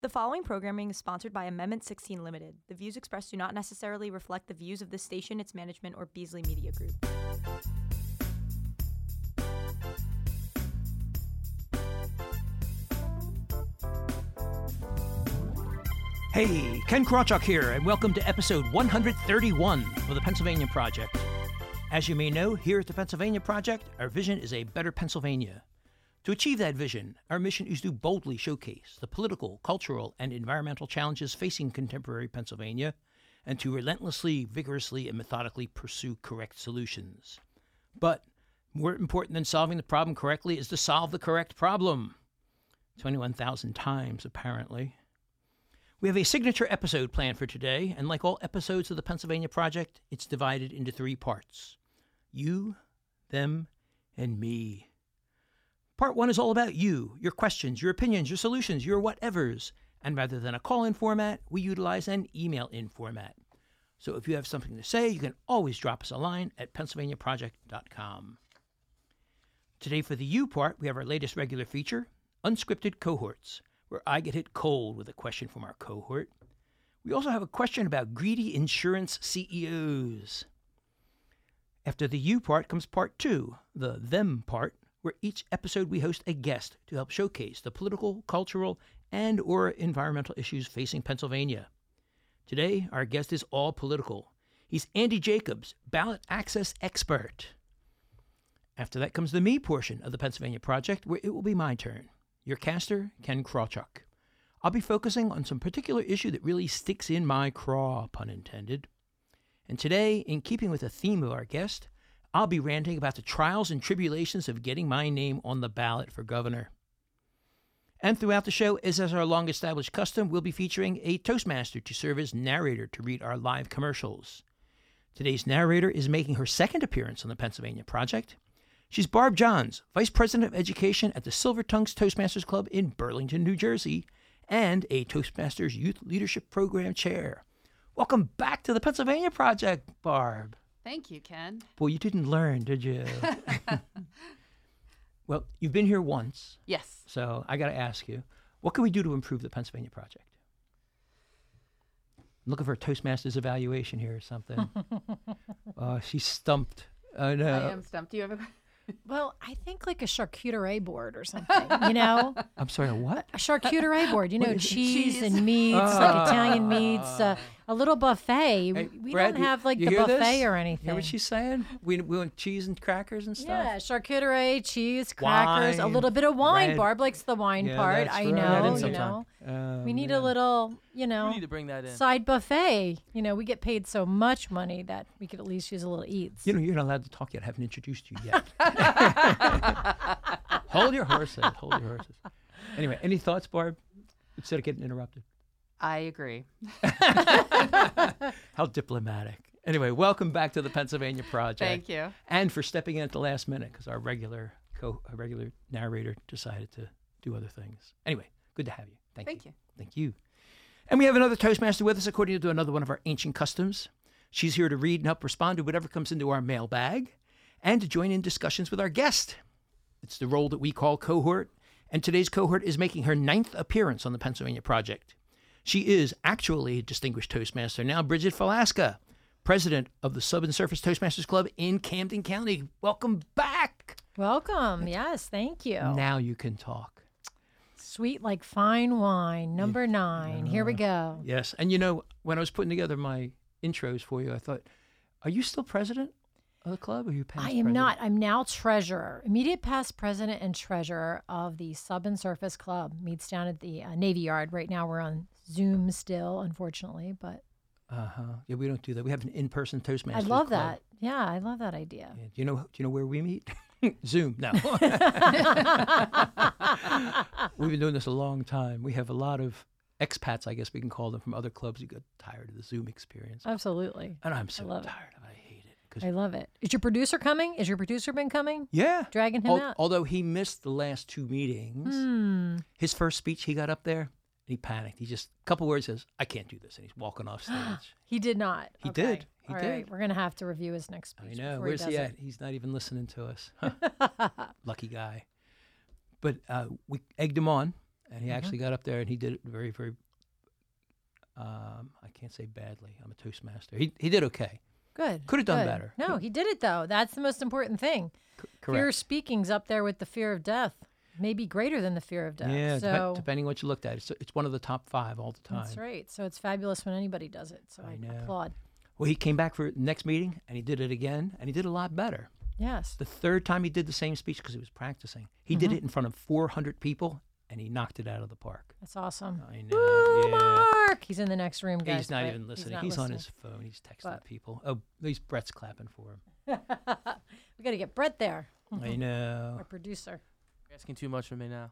The following programming is sponsored by Amendment 16 Limited. The views expressed do not necessarily reflect the views of this station, its management, or Beasley Media Group. Hey, Ken Krawchuk here, and welcome to episode 131 of the Pennsylvania Project. As you may know, here at the Pennsylvania Project, our vision is a better Pennsylvania. To achieve that vision, our mission is to boldly showcase the political, cultural, and environmental challenges facing contemporary Pennsylvania, and to relentlessly, vigorously, and methodically pursue correct solutions. But more important than solving the problem correctly is to solve the correct problem. 21,000 times, apparently. We have a signature episode planned for today, and like all episodes of the Pennsylvania Project, it's divided into 3 parts. You, them, and me. Part 1 is all about you, your questions, your opinions, your solutions, your whatevers. And rather than a call-in format, we utilize an email-in format. So if you have something to say, you can always drop us a line at PennsylvaniaProject.com. Today for the you part, we have our latest regular feature, Unscripted Cohorts, where I get hit cold with a question from our cohort. We also have a question about greedy insurance CEOs. After the you part comes part 2, the them part, where each episode we host a guest to help showcase the political, cultural, and or environmental issues facing Pennsylvania. Today, our guest is all political. He's Andy Jacobs, ballot access expert. After that comes the me portion of the Pennsylvania Project, where it will be my turn. Your caster, Ken Krawchuk. I'll be focusing on some particular issue that really sticks in my craw, pun intended. And today, in keeping with the theme of our guest, I'll be ranting about the trials and tribulations of getting my name on the ballot for governor. And throughout the show, as is our long-established custom, we'll be featuring a Toastmaster to serve as narrator to read our live commercials. Today's narrator is making her second appearance on the Pennsylvania Project. She's Barb Johns, Vice President of Education at the Silver Tongues Toastmasters Club in Burlington, New Jersey, and a Toastmasters Youth Leadership Program Chair. Welcome back to the Pennsylvania Project, Barb. Thank you, Ken. Boy, you didn't learn, did you? Well, you've been here once. Yes. So I got to ask you, what can we do to improve the Pennsylvania Project? I'm looking for a Toastmasters evaluation here or something. She's stumped. Oh, no. I am stumped. Do you have a... Well, I think like a charcuterie board or something, you know? I'm sorry, a what? A charcuterie board, you know, cheese and meats, Oh. like Italian meats, a little buffet. Hey, we Brad, don't have like you the hear buffet this? or You anything. hear what she's saying? We want cheese and crackers and stuff? Yeah, charcuterie, cheese, crackers, a Wine, little bit of wine. red. Barb likes the wine Yeah, part. that's I right. know, That in you sometime. know. Oh, We need man. a little, you You know, need to bring that in. side buffet. You know, we get paid so much money that we could at least use a little eats. You know, you're not allowed to talk yet. I haven't introduced you yet. Hold your horses. Hold your horses. Anyway, any thoughts, Barb? Instead of getting interrupted. I agree. How diplomatic. Anyway, welcome back to the Pennsylvania Project. Thank you. And for stepping in at the last minute because our regular narrator decided to do other things. Anyway, good to have you. Thank you. Thank you. And we have another Toastmaster with us according to another one of our ancient customs. She's here to read and help respond to whatever comes into our mailbag and to join in discussions with our guest. It's the role that we call cohort, and today's cohort is making her 9th appearance on the Pennsylvania Project. She is actually a distinguished Toastmaster now, Bridget Falaska, president of the Sub and Surface Toastmasters Club in Camden County. Welcome back. Welcome. Yes, thank you. Now you can talk. Sweet like fine wine, number 9. Here we go. Yes, and you know, when I was putting together my intros for you, I thought, are you still president of the club or are you past I am president? not. I'm now treasurer, immediate past president and treasurer of the Sub and Surface Club. Meets down at the Navy Yard. Right now we're on Zoom still, unfortunately, but Yeah, we don't do that. We have an in-person Toastmasters I love club. that. Yeah, I love that idea. Yeah. Do you know where we meet? Zoom. No. We've been doing this a long time. We have a lot of expats, I guess we can call them, from other clubs who got tired of the Zoom experience. Absolutely. And I'm so love it. tired of it. I hate it. 'Cause I love it. Is your producer coming? Is your producer been coming? yeah. Dragging him out? Although he missed the last 2 meetings, his first speech, he got up there, and he panicked. He just, a couple words says, I can't do this. And he's walking off stage. He did not. He Okay. did. He All did. right. We're going to have to review his next I speech. know. before Where's does he it. at? He's not even listening to us. Lucky guy. But we egged him on, And he actually got up there and he did it very, very, I can't say badly. I'm a Toastmaster. He did okay. Good. Could have done good. better. No, he did it though. That's the most important thing. Correct. Fear of speaking's up there with the fear of death, maybe greater than the fear of death. Yeah, so depending what you looked at. It's one of the top 5 all the time. that's right. So it's fabulous when anybody does it. So I know. applaud. Well, he came back for the next meeting, and he did it again, and he did a lot better. Yes. The third time he did the same speech because he was practicing. He did it in front of 400 people, and he knocked it out of the park. That's awesome. I know. Woo, Yeah. Mark! He's in the next room, guys. He's not but even listening. not He's on listening. his phone. He's texting But- people. Oh, these Brett's clapping for him. We got to get Brett there, I know. our producer. You're asking too much from me now.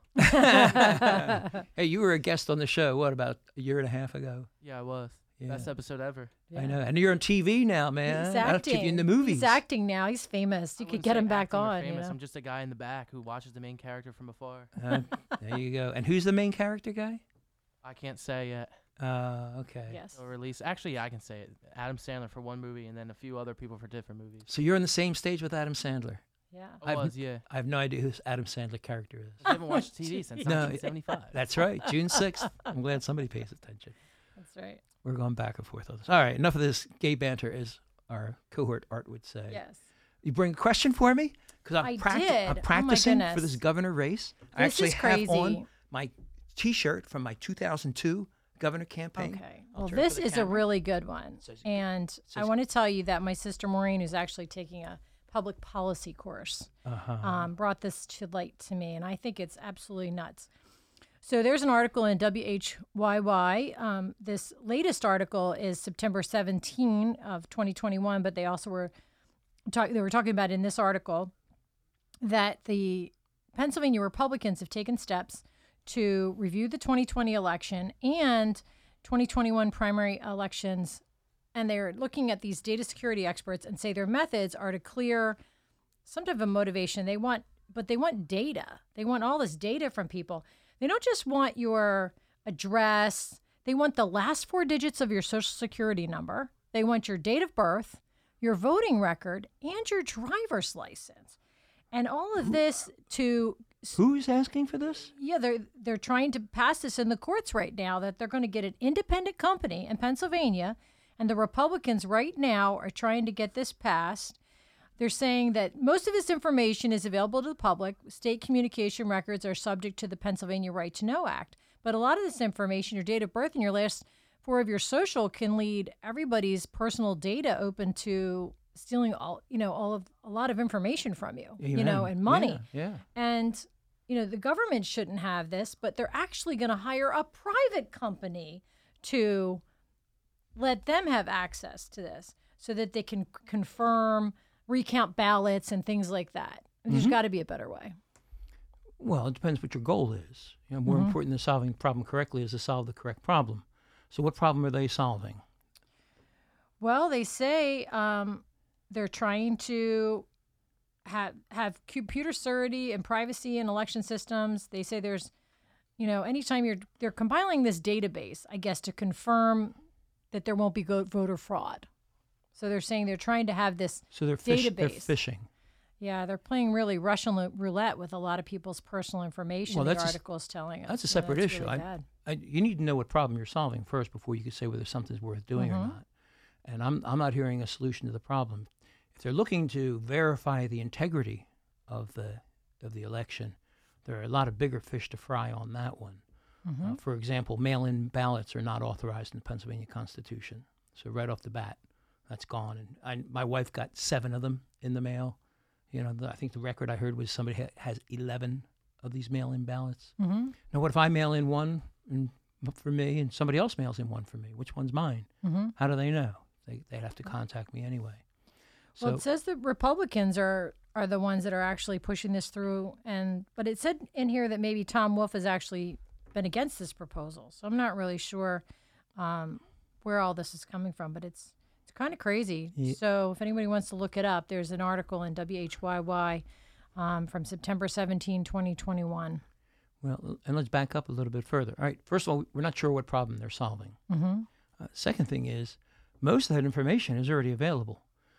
Hey, you were a guest on the show, what, about a year and a half ago? Yeah, I was. Yeah. Best episode ever. I know. And you're on TV now, man. He's I'll acting. keep you in the movies. He's acting now. He's famous. You I could wouldn't get say him back acting or on. You Famous. know? I'm just a guy in the back who watches the main character from afar. There you go. And who's the main character guy? I can't say yet. Okay. Yes. Or release. Actually, yeah, I can say it. Adam Sandler for one movie, and then a few other people for different movies. So you're on the same stage with Adam Sandler. Yeah. I was, yeah. I have no idea who this Adam Sandler character is. I haven't watched TV since No, 1975. That's right, June 6th. I'm glad somebody pays attention. That's right. We're going back and forth on this. All right, enough of this gay banter, as our cohort Art would say. Yes. You bring a question for me? Because I did. I'm Oh, my practicing for goodness. this governor race. I This actually is have on crazy. my T-shirt from my 2002 governor campaign. Okay. I'll Well, turn to this the is a camera. really good one. Says- And I says- want to tell you that my sister Maureen, who's actually taking a public policy course, brought this to light to me. And I think it's absolutely nuts. So there's an article in WHYY. This latest article is September 17 of 2021, but they also were talking about in this article that the Pennsylvania Republicans have taken steps to review the 2020 election and 2021 primary elections, and they're looking at these data security experts and say their methods are to clear some type of motivation. They want data. They want all this data from people. They don't just want your address. They want the last 4 digits of your social security number. They want your date of birth, your voting record, and your driver's license. And all of this to Who's asking for this? yeah, they're trying to pass this in the courts right now that they're going to get an independent company in Pennsylvania, and the Republicans right now are trying to get this passed. They're saying that most of this information is available to the public. State communication records are subject to the Pennsylvania Right to Know Act. But a lot of this information, your date of birth and your last 4 of your social, can lead everybody's personal data open to stealing a lot of information from you, Amen. and money. Yeah. And, the government shouldn't have this, but they're actually going to hire a private company to let them have access to this so that they can confirm, recount ballots and things like that. And there's got to be a better way. Well, it depends what your goal is. More important than solving the problem correctly is to solve the correct problem. So what problem are they solving? Well, they say they're trying to have computer security and privacy in election systems. They say there's, anytime they're compiling this database, I guess, to confirm that there won't be voter fraud. So they're saying they're trying to have this So they're database. fishing. Yeah, they're playing really Russian roulette with a lot of people's personal information. Well, the that's article is telling us. That's a Yeah, separate that's issue. really bad. You need to know what problem you're solving first before you can say whether something's worth doing or not. And I'm not hearing a solution to the problem. If they're looking to verify the integrity of the election, there are a lot of bigger fish to fry on that one. For example, mail-in ballots are not authorized in the Pennsylvania Constitution. So right off the bat, that's gone. And my wife got 7 of them in the mail. I think the record I heard was somebody has 11 of these mail-in ballots. Now, what if I mail in one for me and somebody else mails in one for me? Which one's mine? How do they know? They'd have to contact me anyway. So, Well, it says the Republicans are the ones that are actually pushing this through, but it said in here that maybe Tom Wolf has actually been against this proposal. So I'm not really sure where all this is coming from, but it's kind of crazy. Yeah. So if anybody wants to look it up, there's an article in WHYY from September 17, 2021. well, and let's back up a little bit further. All right, first of all, we're not sure what problem they're solving. Second thing is, most of that information is already available.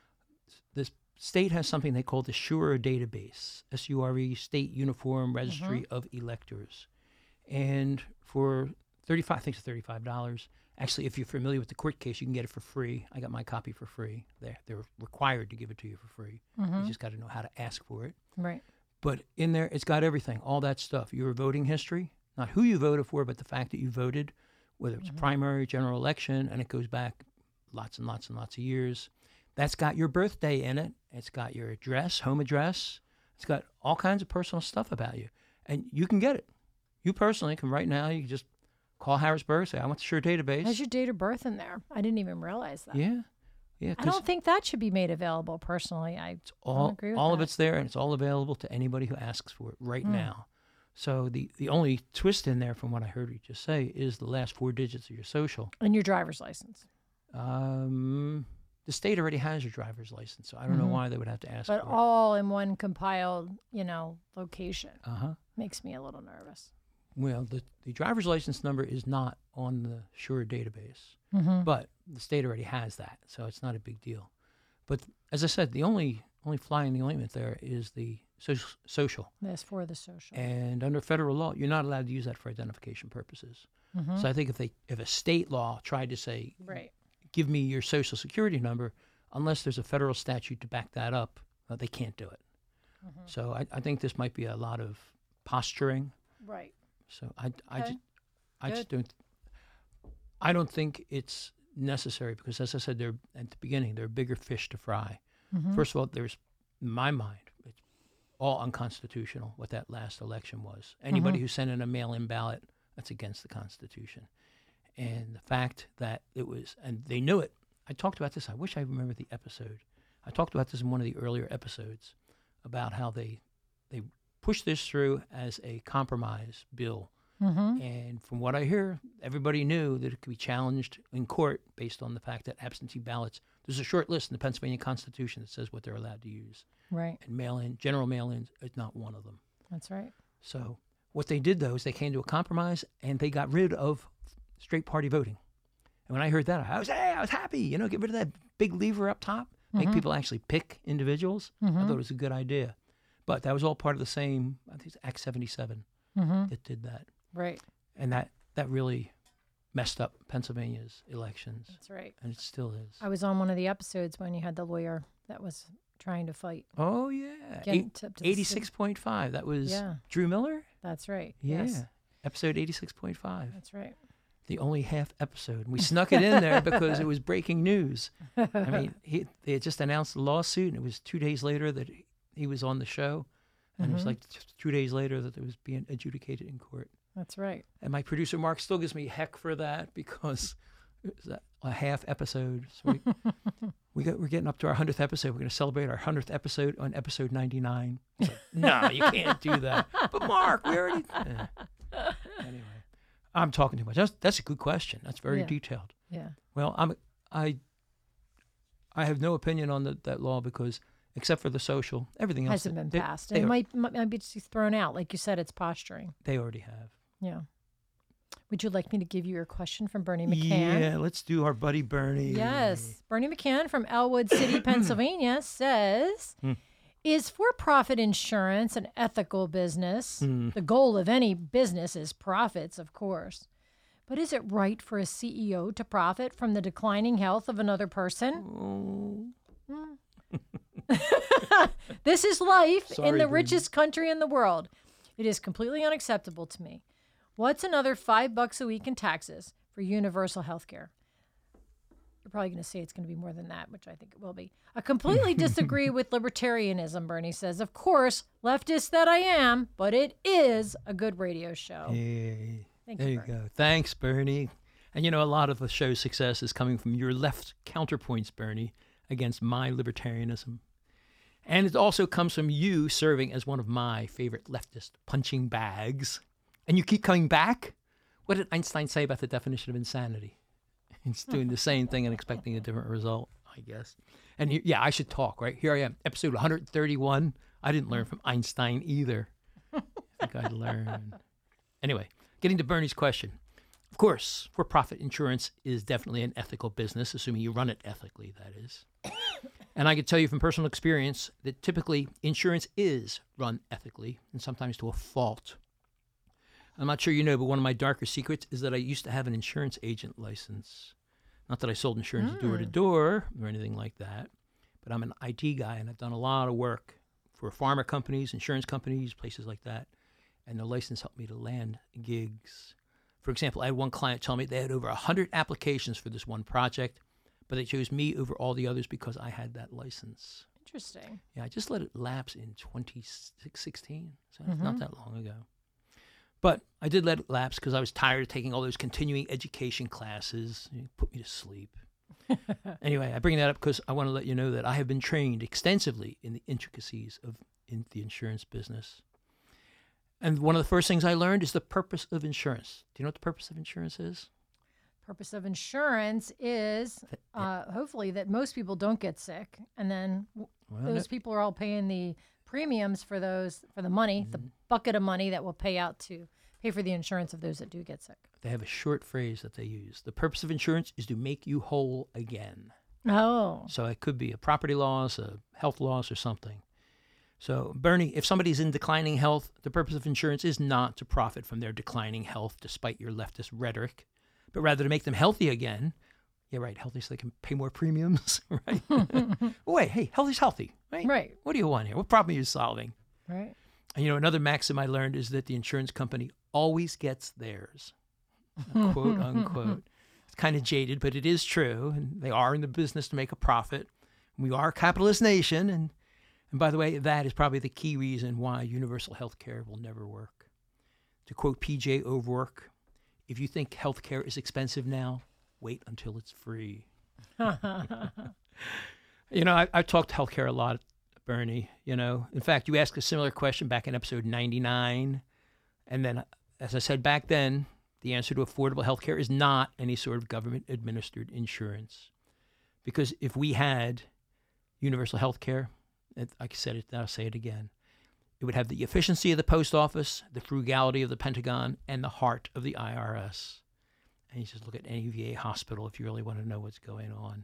The state has something they call the SURE database, SURE, State Uniform Registry of Electors. And for I think it's $35. Actually, if you're familiar with the court case, you can get it for free. I got my copy for free. They're required to give it to you for free. You just got to know how to ask for it. Right. But in there, it's got everything, all that stuff. Your voting history, not who you voted for, but the fact that you voted, whether it's a primary, general election, and it goes back lots and lots and lots of years. That's got your birthday in it. It's got your address, home address. It's got all kinds of personal stuff about you. And you can get it. You personally can right now, you can just call Harrisburg, say, I want the SURE database. Has your date of birth in there? I didn't even realize that. Yeah. Yeah. I don't think that should be made available personally. I don't agree with all that. of it's there, and it's all available to anybody who asks for it right now. So the only twist in there, from what I heard you just say, is the last 4 digits of your social. And your driver's license. The state already has your driver's license, so I don't know why they would have to ask But for all in one compiled, location. it. Makes me a little nervous. Well, the driver's license number is not on the SURE database, but the state already has that, so it's not a big deal. But as I said, the only fly in the ointment there is the social. That's for the social. And under federal law, you're not allowed to use that for identification purposes. So I think if a state law tried to say, Right. give me your social security number, unless there's a federal statute to back that up, they can't do it. So I think this might be a lot of posturing. Right. So I just Good. don't think it's necessary, because as I said there at the beginning, there are bigger fish to fry. First of all, there's, in my mind, it's all unconstitutional what that last election was. Anybody who sent in a mail-in ballot, that's against the Constitution. And the fact that it was, and they knew it. I talked about this. I wish I remember the episode. I talked about this in one of the earlier episodes about how they pushed this through as a compromise bill. And from what I hear, everybody knew that it could be challenged in court based on the fact that absentee ballots, there's a short list in the Pennsylvania Constitution that says what they're allowed to use. Right. And mail-in, general mail-ins is not one of them. That's right. So what they did, though, is they came to a compromise, and they got rid of straight party voting. And when I heard that, I was happy. Get rid of that big lever up top, make people actually pick individuals. I thought it was a good idea. But that was all part of the same, I think it's Act 77 that did that. Right. And that really messed up Pennsylvania's elections. That's right. And it still is. I was on one of the episodes when you had the lawyer that was trying to fight. Oh, yeah. Get it up to the 86.5. That was Yeah. Drew Miller? That's right. Yeah. Yes. Episode 86.5. That's right. The only half episode. And we snuck it in there because it was breaking news. I mean, they had just announced the lawsuit, and it was 2 days later that he was on the show. And it was like 2 days later that it was being adjudicated in court. That's right. And my producer, Mark, still gives me heck for that because it was a half episode. So we're getting up to our 100th episode. We're going to celebrate our 100th episode on episode 99. It's like, no, you can't do that. But Mark, we already... Anyway, I'm talking too much. That's a good question. That's very detailed. Yeah. Well, I have no opinion on that law because, except for the social, everything else Hasn't been they- passed. they And it are- might be just thrown out. Like you said, it's posturing. They already have. Yeah. Would you like me to give you your question from Bernie McCann? Yeah, let's do our buddy Bernie. Yes. Bernie McCann from Elwood City, Pennsylvania says, is for-profit insurance an ethical business? The goal of any business is profits, of course. But is it right for a CEO to profit from the declining health of another person? This is life Sorry, in the Bernie. richest country in the world. It is completely unacceptable to me. What's another $5 a week in taxes for universal health care? You're probably going to say it's going to be more than that, which I think it will be. I completely disagree with libertarianism, Bernie says. Of course, leftist that I am, but it is a good radio show. Yay. Thank There you, you Bernie. go. Thanks, Bernie. And a lot of the show's success is coming from your left counterpoints, Bernie, against my libertarianism. And it also comes from you serving as one of my favorite leftist punching bags. And you keep coming back? What did Einstein say about the definition of insanity? It's doing the same thing and expecting a different result, I guess. And I should talk, right? Here I am, episode 131. I didn't learn from Einstein either. I think I'd learn. Anyway, getting to Bernie's question. Of course, for-profit insurance is definitely an ethical business, assuming you run it ethically, that is. And I can tell you from personal experience that typically insurance is run ethically and sometimes to a fault. I'm not sure you know, but one of my darker secrets is that I used to have an insurance agent license. Not that I sold insurance door to door or anything like that, but I'm an IT guy and I've done a lot of work for pharma companies, insurance companies, places like that. And the license helped me to land gigs. For example, I had one client tell me they had over 100 applications for this one project, but they chose me over all the others because I had that license. Interesting. Yeah, I just let it lapse in 2016, so it's not that long ago. But I did let it lapse because I was tired of taking all those continuing education classes. It put me to sleep. Anyway, I bring that up because I want to let you know that I have been trained extensively in the intricacies of the insurance business. And one of the first things I learned is the purpose of insurance. Do you know what the purpose of insurance is? Purpose of insurance is hopefully that most people don't get sick, and then those people are all paying the premiums for the money, the bucket of money that will pay out to pay for the insurance of those that do get sick. They have a short phrase that they use. The purpose of insurance is to make you whole again. Oh. So it could be a property loss, a health loss, or something. So, Bernie, if somebody's in declining health, the purpose of insurance is not to profit from their declining health, despite your leftist rhetoric, but rather to make them healthy again. Yeah, right, healthy so they can pay more premiums, right? Wait, hey, healthy's healthy, right? Right. What do you want here? What problem are you solving? Right. And, you know, another maxim I learned is that the insurance company always gets theirs, quote, unquote. It's kind of jaded, but it is true, and they are in the business to make a profit. We are a capitalist nation, and by the way, that is probably the key reason why universal health care will never work. To quote P.J. O'Rourke, if you think health care is expensive now, wait until it's free. You know, I've talked health care a lot, Bernie. You know, in fact, you asked a similar question back in episode 99. And then, as I said back then, the answer to affordable health care is not any sort of government-administered insurance. Because if we had universal health care, I said it, I'll say it again. It would have the efficiency of the post office, the frugality of the Pentagon, and the heart of the IRS. And you just look at any VA hospital if you really want to know what's going on.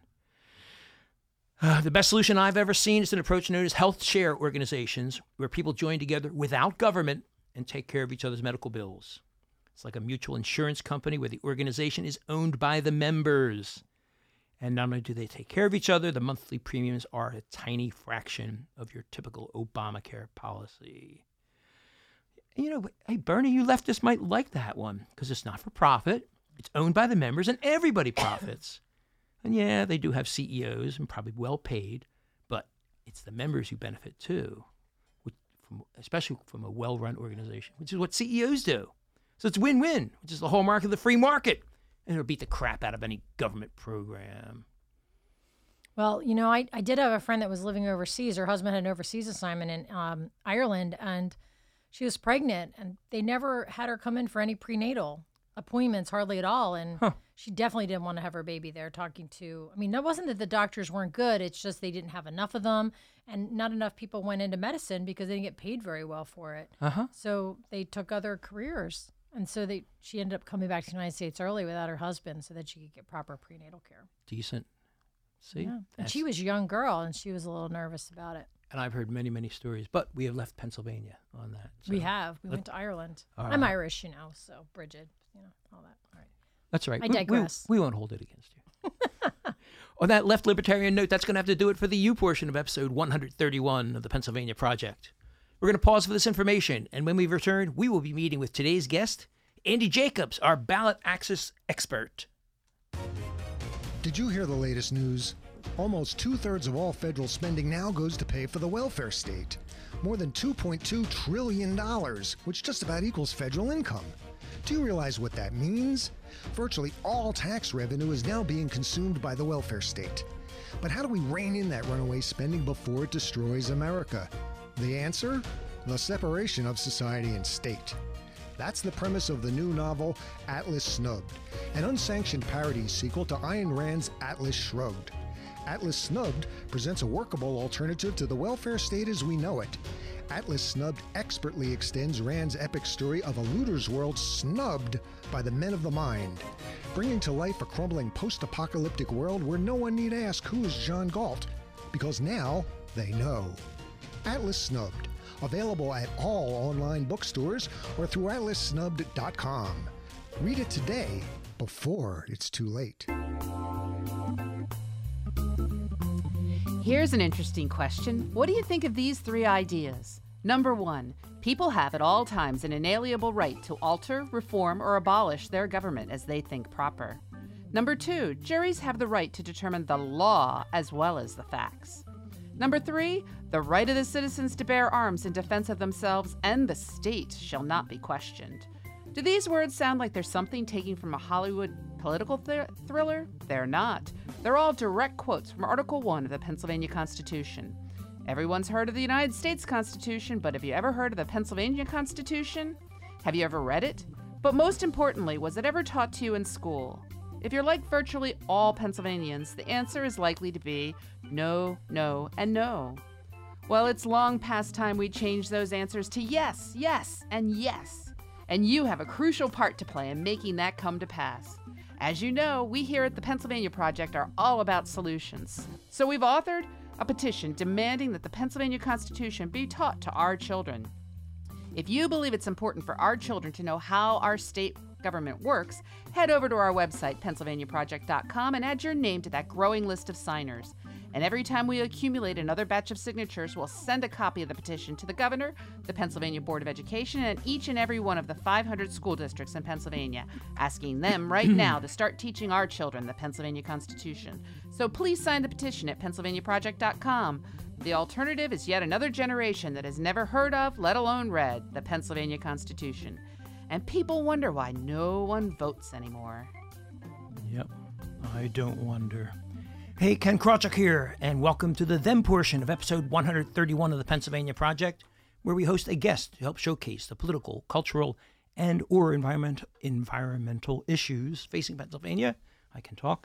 The best solution I've ever seen is an approach known as health share organizations, where people join together without government and take care of each other's medical bills. It's like a mutual insurance company where the organization is owned by the members. And not only do they take care of each other, the monthly premiums are a tiny fraction of your typical Obamacare policy. And, you know, hey, Bernie, you leftists might like that one because it's not for profit. It's owned by the members and everybody profits. And yeah, they do have CEOs and probably well paid, but it's the members who benefit too, especially from a well-run organization, which is what CEOs do. So it's win-win, which is the hallmark of the free market. And it'll beat the crap out of any government program. Well, you know, I did have a friend that was living overseas. Her husband had an overseas assignment in Ireland, and she was pregnant, and they never had her come in for any prenatal appointments, hardly at all. And she definitely didn't want to have her baby there talking to, I mean, that wasn't that the doctors weren't good. It's just they didn't have enough of them, and not enough people went into medicine because they didn't get paid very well for it. So they took other careers. And so she ended up coming back to the United States early without her husband so that she could get proper prenatal care. Decent. See? Yeah. And she was a young girl, and she was a little nervous about it. And I've heard many, many stories, but we have left Pennsylvania on that. So. We have. We went to Ireland. Right. I'm Irish, you know, so Bridget, you know, all that. All right. That's right. I digress. We won't hold it against you. On that left libertarian note, that's going to have to do it for the U portion of episode 131 of the Pennsylvania Project. We're going to pause for this information, and when we return, we will be meeting with today's guest, Andy Jacobs, our ballot access expert. Did you hear the latest news? Almost 2/3 of all federal spending now goes to pay for the welfare state. More than $2.2 trillion, which just about equals federal income. Do you realize what that means? Virtually all tax revenue is now being consumed by the welfare state. But how do we rein in that runaway spending before it destroys America? The answer? The separation of society and state. That's the premise of the new novel Atlas Snubbed, an unsanctioned parody sequel to Ayn Rand's Atlas Shrugged. Atlas Snubbed presents a workable alternative to the welfare state as we know it. Atlas Snubbed expertly extends Rand's epic story of a looter's world snubbed by the men of the mind, bringing to life a crumbling post-apocalyptic world where no one need ask who is John Galt, because now they know. Atlas Snubbed, Available at all online bookstores or through atlassnubbed.com. Read it today before it's too late. Here's an interesting question. What do you think of these 3 ideas? Number 1, people have at all times an inalienable right to alter, reform, or abolish their government as they think proper. Number 2, juries have the right to determine the law as well as the facts. Number 3, the right of the citizens to bear arms in defense of themselves and the state shall not be questioned. Do these words sound like they're something taken from a Hollywood political thriller? They're not. They're all direct quotes from Article 1 of the Pennsylvania Constitution. Everyone's heard of the United States Constitution, but have you ever heard of the Pennsylvania Constitution? Have you ever read it? But most importantly, was it ever taught to you in school? If you're like virtually all Pennsylvanians, the answer is likely to be no, no, and no. Well, it's long past time we change those answers to yes, yes, and yes. And you have a crucial part to play in making that come to pass. As you know, we here at the Pennsylvania Project are all about solutions. So we've authored a petition demanding that the Pennsylvania Constitution be taught to our children. If you believe it's important for our children to know how our state government works, head over to our website, PennsylvaniaProject.com, and add your name to that growing list of signers. And every time we accumulate another batch of signatures, we'll send a copy of the petition to the governor, the Pennsylvania Board of Education, and each and every one of the 500 school districts in Pennsylvania, asking them right now to start teaching our children the Pennsylvania Constitution. So please sign the petition at PennsylvaniaProject.com. The alternative is yet another generation that has never heard of, let alone read, the Pennsylvania Constitution. And people wonder why no one votes anymore. Yep, I don't wonder. Hey, Ken Krawchuk here, and welcome to the Them portion of episode 131 of the Pennsylvania Project, where we host a guest to help showcase the political, cultural, and or environmental issues facing Pennsylvania. I can talk.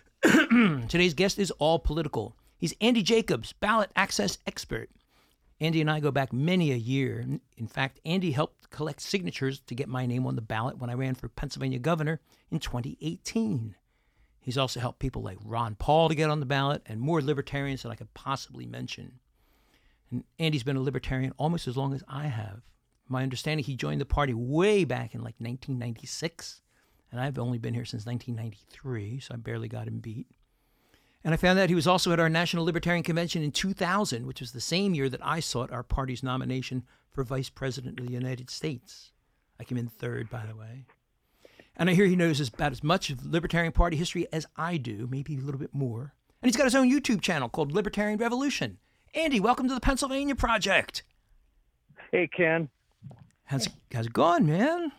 Today's guest is all political. He's Andy Jacobs, ballot access expert. Andy and I go back many a year. In fact, Andy helped collect signatures to get my name on the ballot when I ran for Pennsylvania governor in 2018. He's also helped people like Ron Paul to get on the ballot and more libertarians than I could possibly mention. And Andy's been a libertarian almost as long as I have. My understanding, he joined the party way back in like 1996, and I've only been here since 1993, so I barely got him beat. And I found out he was also at our National Libertarian Convention in 2000, which was the same year that I sought our party's nomination for Vice President of the United States. I came in third, by the way. And I hear he knows about as much of Libertarian Party history as I do, maybe a little bit more. And he's got his own YouTube channel called Libertarian Revolution. Andy, welcome to the Pennsylvania Project. Hey, Ken. How's it going, man?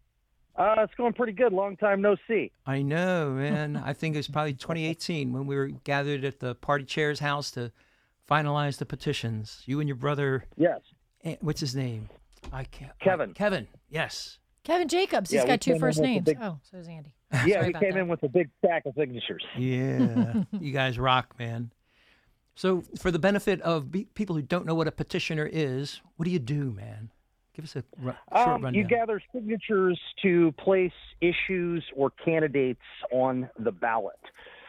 It's going pretty good. Long time no see. I know, man. I think it was probably 2018 when we were gathered at the party chair's house to finalize the petitions. You and your brother. Yes. What's his name? I can't. Kevin. Kevin, yes. Kevin Jacobs. He's got 2 first names. Oh, so is Andy. Yeah, he came in with a big stack of signatures. Yeah. You guys rock, man. So for the benefit of people who don't know what a petitioner is, what do you do, man? Give us a short rundown. You gather signatures to place issues or candidates on the ballot.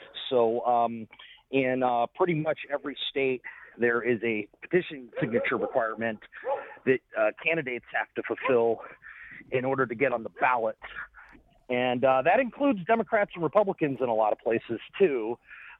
So in pretty much every state, there is a petition signature requirement that candidates have to fulfill in order to get on the ballot. And that includes Democrats and Republicans in a lot of places, too.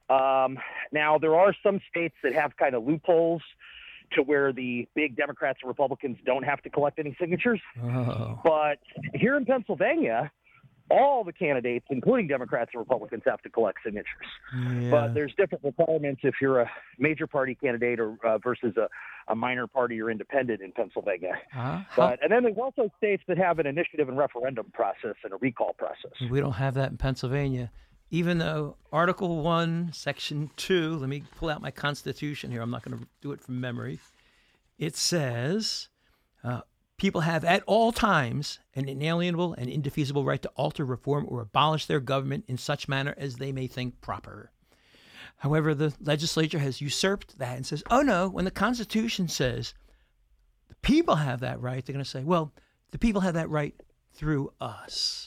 Now, there are some states that have kind of loopholes to where the big Democrats and Republicans don't have to collect any signatures. Oh. But here in Pennsylvania, all the candidates, including Democrats and Republicans, have to collect signatures. Yeah. But there's different requirements if you're a major party candidate or versus a minor party or independent in Pennsylvania. And then there's also states that have an initiative and referendum process and a recall process. We don't have that in Pennsylvania. Even though Article 1, Section 2, let me pull out my Constitution here. I'm not going to do it from memory. It says, people have at all times an inalienable and indefeasible right to alter, reform, or abolish their government in such manner as they may think proper. However, the legislature has usurped that and says, oh no, when the Constitution says the people have that right, they're going to say, well, the people have that right through us.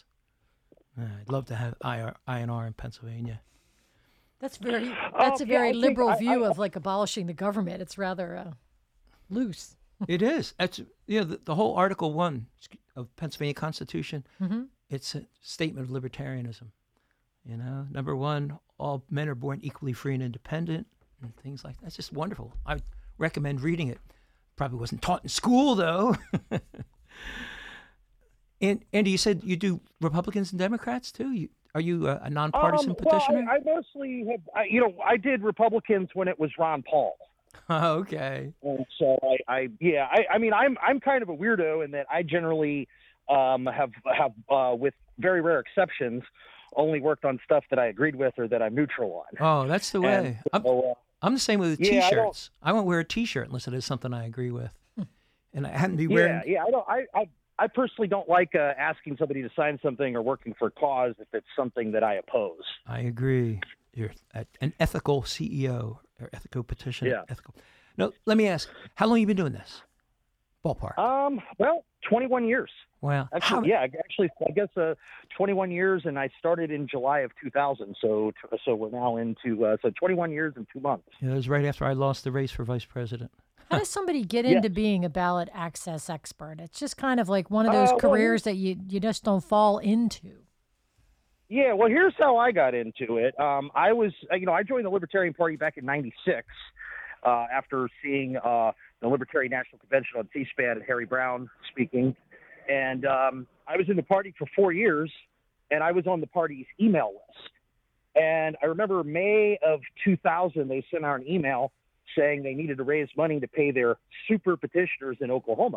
I'd love to have INR in Pennsylvania. That's a very liberal view of like abolishing the government. It's rather loose. It is. That's the whole Article 1 of Pennsylvania Constitution. It's a statement of libertarianism. Number 1, all men are born equally free and independent, and things like that. It's just wonderful. I recommend reading it. Probably wasn't taught in school, though. And Andy, you said you do Republicans and Democrats too. Are you a nonpartisan petitioner? Well, I mostly have. I did Republicans when it was Ron Paul. Okay. And so I mean, I'm kind of a weirdo in that I generally have with very rare exceptions, only worked on stuff that I agreed with or that I'm neutral on. Oh, that's the way. I'm the same with the T-shirts. I won't wear a T-shirt unless it is something I agree with, and I hadn't be wearing. Yeah. I personally don't like asking somebody to sign something or working for a cause if it's something that I oppose. I agree. You're an ethical CEO or ethical petitioner. Yeah. Ethical. No, let me ask, how long have you been doing this? Ballpark. Well, 21 years. Wow. Actually, I guess 21 years, and I started in July of 2000. So we're now into 21 years and 2 months. Yeah, it was right after I lost the race for vice president. How does somebody get into being a ballot access expert? It's just kind of like one of those careers that you just don't fall into. Yeah, well, here's how I got into it. I joined the Libertarian Party back in '96 after seeing the Libertarian National Convention on C-SPAN and Harry Brown speaking. And I was in the party for 4 years, and I was on the party's email list. And I remember May of 2000, they sent out an email saying they needed to raise money to pay their super petitioners in Oklahoma.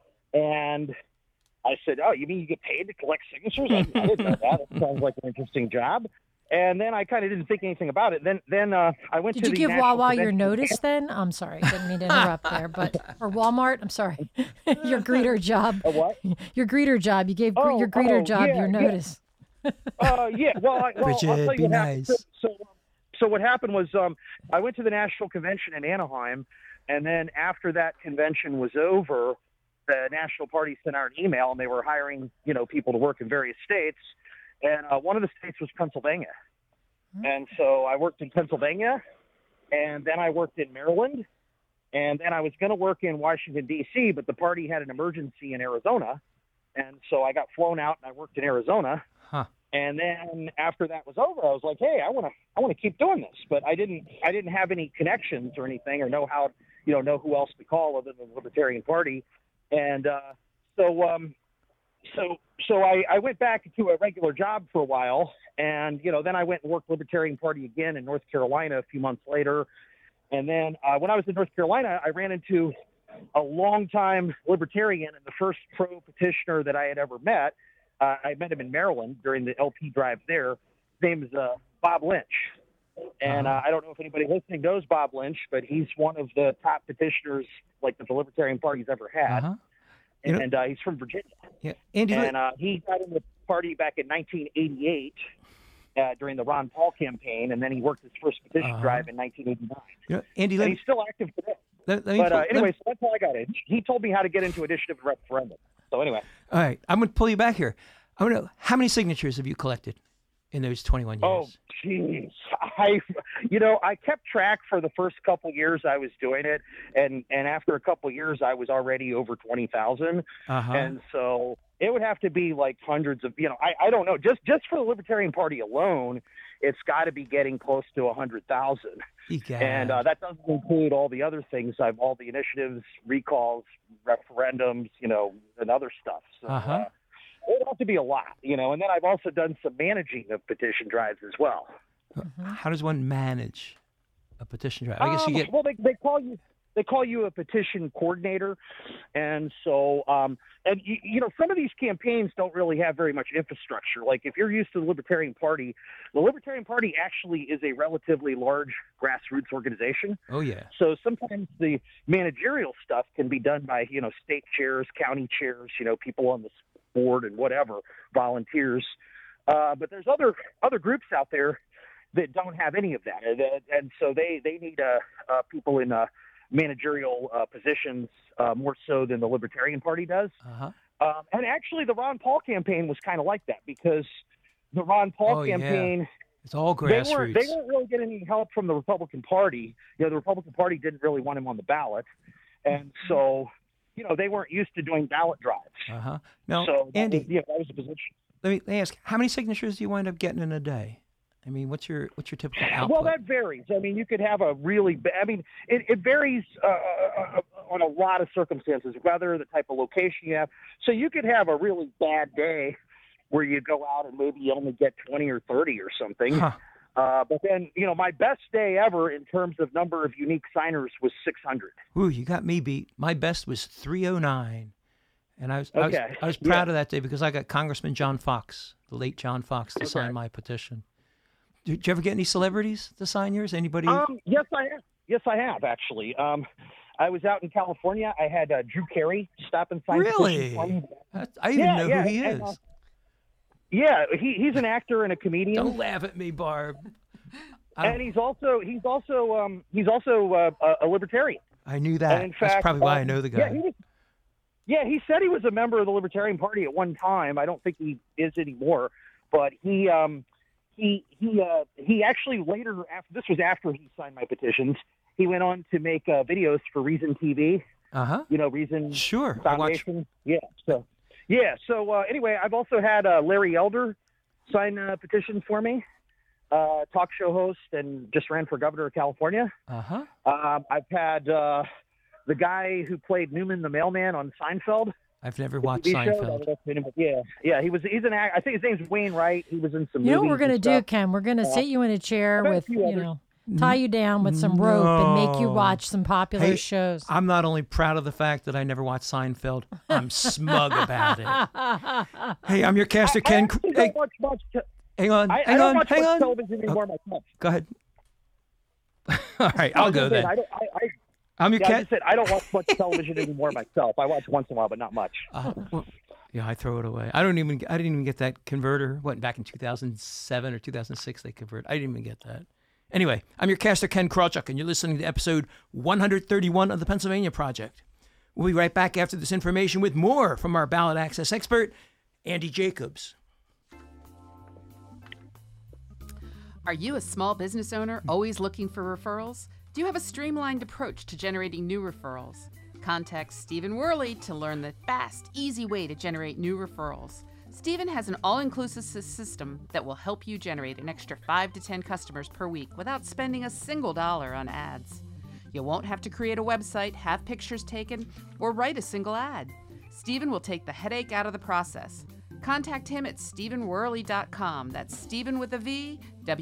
And I said, oh, you mean you get paid to collect signatures? I didn't know that. It sounds like an interesting job. And then I kind of didn't think anything about it. Then I went to the Did you give National Wawa your Convention. notice then? I'm sorry. Didn't mean to interrupt there. Or Walmart. I'm sorry. Your greeter job. A what? Your greeter job. You gave your greeter job your notice. Yeah. Well, I'll tell you be what nice. happened. So what happened was I went to the National Convention in Anaheim, and then after that convention was over, the National Party sent out an email, and they were hiring people to work in various states, and one of the states was Pennsylvania. And so I worked in Pennsylvania, and then I worked in Maryland, and then I was going to work in Washington, D.C., but the party had an emergency in Arizona, and so I got flown out and I worked in Arizona. Huh. And then after that was over, I was like, hey, I want to keep doing this, but I didn't have any connections or anything or know how know who else to call other than the Libertarian Party, and so I went back to a regular job for a while, and then I went and worked Libertarian Party again in North Carolina a few months later, and then when I was in North Carolina, I ran into a longtime Libertarian and the first pro petitioner that I had ever met. I met him in Maryland during the LP drive there. His name is Bob Lynch. And I don't know if anybody listening knows Bob Lynch, but he's one of the top petitioners that the Libertarian Party's ever had. And he's from Virginia. Yeah, Andy. And he got in the party back in 1988 during the Ron Paul campaign, and then he worked his first petition drive in 1989. Andy, and he's still active today. Anyway, so that's how I got in. He told me how to get into initiative and referendum. So anyway. All right, I'm going to pull you back here. I want to know, how many signatures have you collected in those 21 years? Oh, jeez. I kept track for the first couple years I was doing it, and after a couple years, I was already over 20,000. And so it would have to be like hundreds of, I don't know. Just for the Libertarian Party alone, it's got to be getting close to 100,000. And that doesn't include all the other things, all the initiatives, recalls, referendums, and other stuff. So it would have to be a lot, and then I've also done some managing of petition drives as well. How does one manage a petition drive? I guess you get. Well, they call you a petition coordinator, and so some of these campaigns don't really have very much infrastructure. Like if you're used to the Libertarian Party actually is a relatively large grassroots organization. Oh yeah. So sometimes the managerial stuff can be done by state chairs, county chairs, people on the board and whatever, volunteers. But there's other groups out there that don't have any of that, and so they need people in managerial positions more so than the Libertarian Party does. And actually, the Ron Paul campaign was kind of like that, because the Ron Paul campaign, it's all grassroots. They weren't really getting any help from the Republican Party. The Republican Party didn't really want him on the ballot, and so they weren't used to doing ballot drives. Uh-huh. Now, So Andy, that was the position. let me ask, how many signatures do you wind up getting in a day? I mean, what's your typical output? Well, that varies. I mean, you could have a really it varies on a lot of circumstances, weather, the type of location you have. So you could have a really bad day where you go out and maybe you only get 20 or 30 or something. Huh. But then, my best day ever in terms of number of unique signers was 600. Ooh, you got me beat. My best was 309. And I was Okay. proud of that day because I got Congressman John Fox, the late John Fox, to sign my petition. Did you ever get any celebrities to sign yours? Anybody? Yes, I have. Yes, I have, actually. I was out in California. I had Drew Carey stop and sign Really? petitions for me. I even know who he is. and, he's an actor and a comedian. Don't laugh at me, Barb. And he's also a libertarian. I knew that. And in fact, That's probably why I know the guy. He said he was a member of the Libertarian Party at one time. I don't think he is anymore, but he actually later, after he signed my petitions, he went on to make videos for Reason TV. Uh-huh. Reason Sure. Foundation. So anyway, I've also had Larry Elder sign a petition for me, talk show host, and just ran for governor of California. Uh-huh. I've had the guy who played Newman the mailman on Seinfeld. I've never watched TV show. Seinfeld. He's an actor. I think his name's Wayne Wright. He was in some. You know what movies we're going to and do, stuff. Ken? We're going to sit you in a chair I've had a with, few others. tie you down with some rope and make you No. watch some popular Hey, shows. I'm not only proud of the fact that I never watched Seinfeld, I'm smug about it. Hey, I'm your caster, Ken. I Hey, don't watch much. hang on. I Hang don't on. watch Hang much on. television anymore myself. Go ahead. All right, I'll go then. I'm your I cat. just said I don't watch much television anymore myself. I watch once in a while, but not much. Well, yeah, I throw it away. I didn't even get that converter. What, back in 2007 or 2006 they converted. I didn't even get that. Anyway, I'm your caster, Ken Krawchuk, and you're listening to episode 131 of the Pennsylvania Project. We'll be right back after this information with more from our ballot access expert, Andy Jacobs. Are you a small business owner always looking for referrals? Do you have a streamlined approach to generating new referrals? Contact Stephen Worley to learn the fast, easy way to generate new referrals. Stephen has an all-inclusive system that will help you generate an extra 5 to 10 customers per week without spending a single dollar on ads. You won't have to create a website, have pictures taken, or write a single ad. Stephen will take the headache out of the process. Contact him at StephenWorley.com. That's Stephen with a V,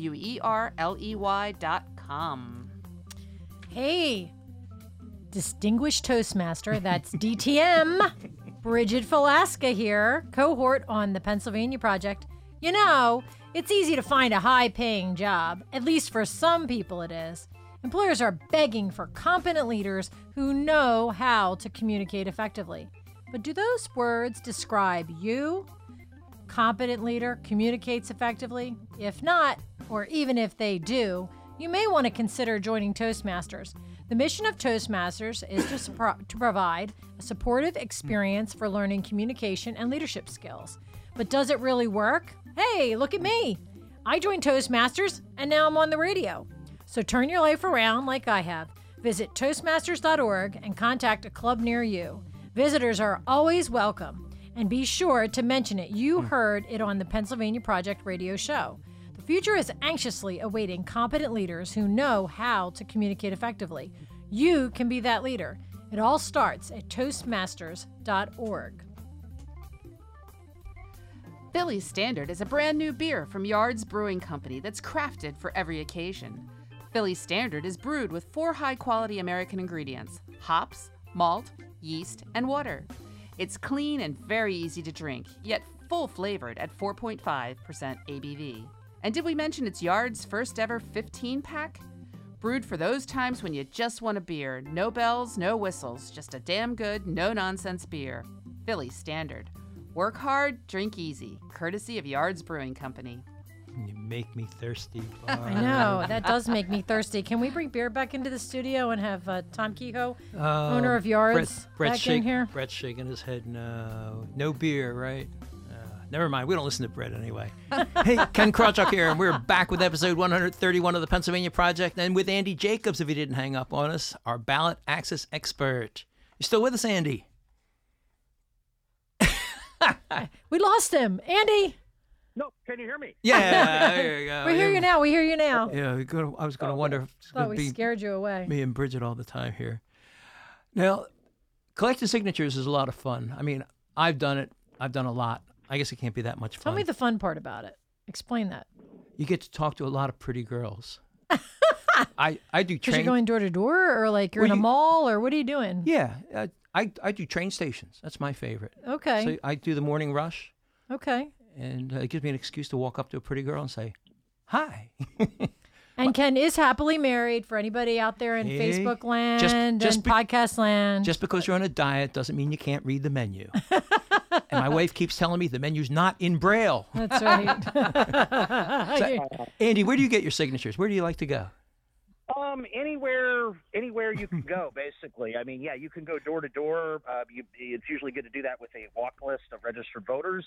WERLEY.com. Hey, distinguished Toastmaster, that's DTM, Bridget Falaska here, cohort on the Pennsylvania Project. You know, it's easy to find a high-paying job, at least for some people it is. Employers are begging for competent leaders who know how to communicate effectively. But do those words describe you? Competent leader communicates effectively? If not, or even if they do, you may want to consider joining Toastmasters. The mission of Toastmasters is to provide a supportive experience for learning communication and leadership skills. But does it really work? Hey, look at me. I joined Toastmasters, and now I'm on the radio. So turn your life around like I have. Visit Toastmasters.org and contact a club near you. Visitors are always welcome. And be sure to mention it. You heard it on the Pennsylvania Project radio show. The future is anxiously awaiting competent leaders who know how to communicate effectively. You can be that leader. It all starts at Toastmasters.org. Philly Standard is a brand new beer from Yards Brewing Company that's crafted for every occasion. Philly Standard is brewed with 4 high-quality American ingredients: hops, malt, yeast, and water. It's clean and very easy to drink, yet full-flavored at 4.5% ABV. And did we mention it's Yard's first ever 15-pack? Brewed for those times when you just want a beer. No bells, no whistles, just a damn good, no-nonsense beer. Philly Standard. Work hard, drink easy. Courtesy of Yards Brewing Company. You make me thirsty. I know, that does make me thirsty. Can we bring beer back into the studio and have Tom Kehoe, owner of Yards, back in here? Brett's shaking his head. No beer, right? Never mind. We don't listen to Brett anyway. Hey, Ken Krawchuk here, and we're back with episode 131 of the Pennsylvania Project, and with Andy Jacobs, if he didn't hang up on us, our ballot access expert. You still with us, Andy? We lost him. Andy, No, can you hear me? Yeah, there you go. we hear you now. We hear you now. Yeah, I was going to wonder if it's Thought going we to be scared you away. me and Bridget all the time here. Now, collecting signatures is a lot of fun. I mean, I've done it. I've done a lot. I guess it can't be that much fun. Tell me the fun part about it. Explain that. You get to talk to a lot of pretty girls. I do Because you're train. going door to door, or like you're Well, in a you- mall, or what are you doing? Yeah, I do train stations. That's my favorite. Okay. So I do the morning rush, Okay. and it gives me an excuse to walk up to a pretty girl and say, "Hi." And Ken is happily married for anybody out there in Hey, Facebook land just and podcast land. Just because you're on a diet doesn't mean you can't read the menu. And my wife keeps telling me the menu's not in Braille. That's right. So, Andy, where do you get your signatures? Where do you like to go? Anywhere you can go, basically. I mean, yeah, you can go door to door. It's usually good to do that with a walk list of registered voters.